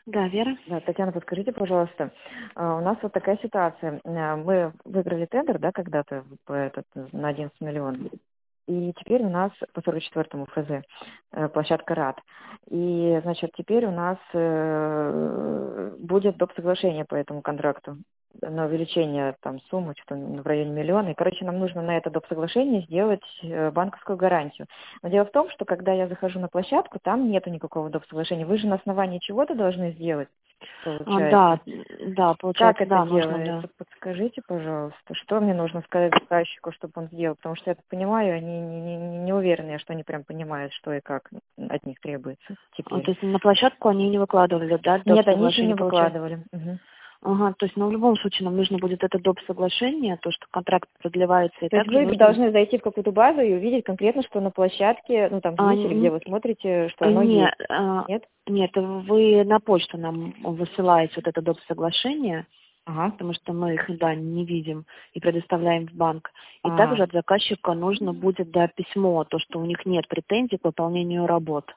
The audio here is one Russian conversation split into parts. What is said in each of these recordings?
Да, Вера. Да, Татьяна, подскажите, пожалуйста, у нас вот такая ситуация. Мы выиграли тендер, да, когда-то на 11 миллионов. И теперь у нас по 44-му ФЗ площадка РАД. И, значит, теперь у нас будет доп. Соглашение по этому контракту на увеличение там суммы, что-то в районе миллиона. И, короче, нам нужно на это доп. Соглашение сделать банковскую гарантию. Но дело в том, что когда я захожу на площадку, там нету никакого доп. Соглашения. Вы же на основании чего-то должны сделать, получается. Да, Как получается, это да, нужно, да. делается? Подскажите, пожалуйста, что мне нужно сказать заказчику, чтобы он сделал? Потому что я так понимаю, они не уверены, что они прям понимают, что и как от них требуется теперь. То есть на площадку они не выкладывали, да, доп. Нет, они еще не Соглашение, получается? выкладывали. Мгм. Ага, то есть, в любом случае нам нужно будет это доп. Соглашение, то, что контракт продлевается, и То есть также вы нужно... должны зайти в какую-то базу и увидеть конкретно, что на площадке, ну там А, здесь или где вы смотрите, что оно нет, есть. Нет? нет, вы на почту нам высылаете вот это доп. Соглашение, Ага. потому что мы их, да, не видим и предоставляем в банк. И А, также от заказчика нужно будет, да, письмо, то, что у них нет претензий к выполнению работ.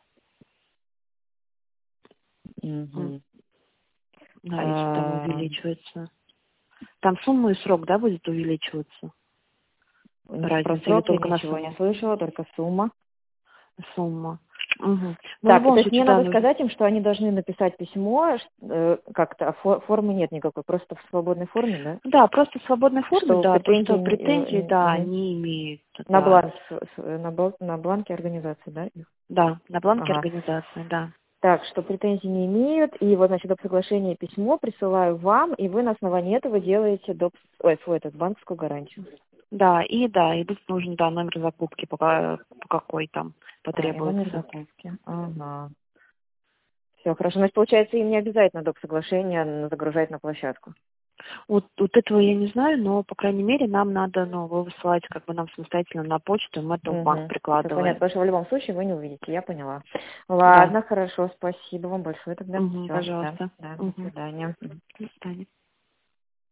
мгм. Да, если там А, увеличивается. Там сумма и срок, да, будет увеличиваться? Про Разница или срок я только на ничего не сумму? слышала, только сумма. Сумма. Угу. В Так, то любом есть мне случае, да, надо нужно. сказать им, что они должны написать письмо, как-то, а формы нет никакой, просто в свободной форме, да? Да, просто в свободной форме, Что да, то, претензий что претензий, да, не имеют, на да. бланк, на бланке организации, да? Их? Да, на бланке Ага. организации, да. Так, что претензий не имеют, и вот, значит, доп. Соглашение письмо присылаю вам, и вы на основании этого делаете банковскую гарантию. Да, и тут нужен, да, номер закупки, по какой там И номер потребуется. закупки. Ага. Все, хорошо. Значит, получается, им не обязательно доп. Соглашение загружать на площадку. Вот этого я не знаю, но, по крайней мере, нам надо, ну, вы высылаете как бы нам самостоятельно на почту, и мы это в банк Угу. Все понятно, прикладываем. потому что в любом случае вы не увидите, я поняла. Да. Ладно, хорошо, спасибо вам большое тогда. Угу, Все, да, пожалуйста. да, до Угу. свидания. До свидания.